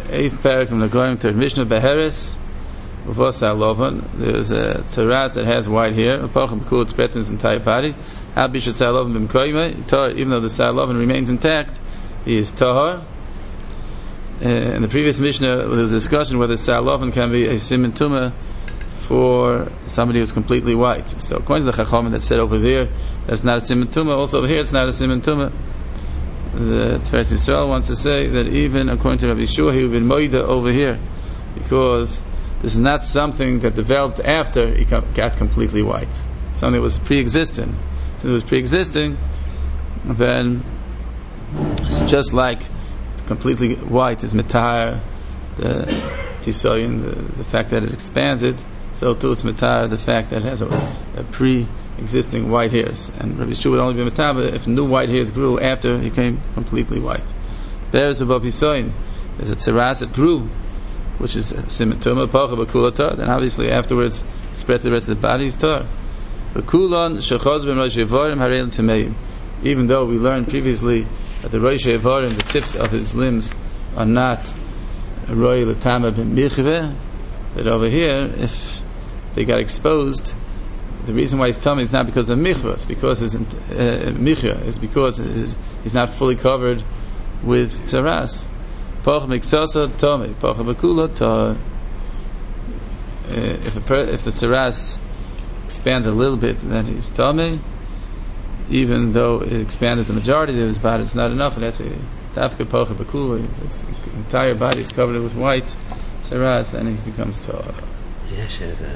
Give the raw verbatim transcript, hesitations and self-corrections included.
eighth parak from the Goyim, third Mishnah, Beheres, Uvos Ha'lovan. There's a tzaras that has white hair. Upachim Bekul, it's spread in his entire body. Habishat Sa'alovan B'mkoyme, Tahar, even though the Sa'alovan remains intact, he is Tahar. Uh, in the previous Mishnah, there was a discussion whether Sa'alovan can be a Siman Tumah for somebody who's completely white. So according to the Chachamim that said over there that it's not a Siman Tumah, also over here it's not a Siman Tumah. The Tiferes Yisrael wants to say that even according to Rabbi Yeshua, he would be moida over here, because this is not something that developed after he got completely white. Something that was pre-existing. Since it was pre-existing, then it's just like completely white is mitar, the tisoyin, the, the fact that it expanded, so too it's mitar, the fact that it has a, a pre-existing white hairs. And Rabbi Yeshua would only be mitar if new white hairs grew after he became completely white. There's above tisoyin, there's a tzeras that grew, which is siman tumah, pacha b'kula tar, then obviously afterwards spread to the rest of the body is tar. B'kulon shechaz b'm rosh yevarim hareil tameim. Even though we learned previously that the rosh yevarim, the tips of his limbs, are not roy l'tama b'michveh, that over here, if they got exposed, the reason why he's tummy is not because of michvah, it's because his uh, michvah is because he's not fully covered with tzaras. Pach miksasa tummy, pach b'kula tar. If a per, if the tzaras expands a little bit, then he's tummy. Even though it expanded the majority of his body, it's not enough. And that's a tafka pach b'kula. His entire body is covered with white tzaras, then he becomes tar.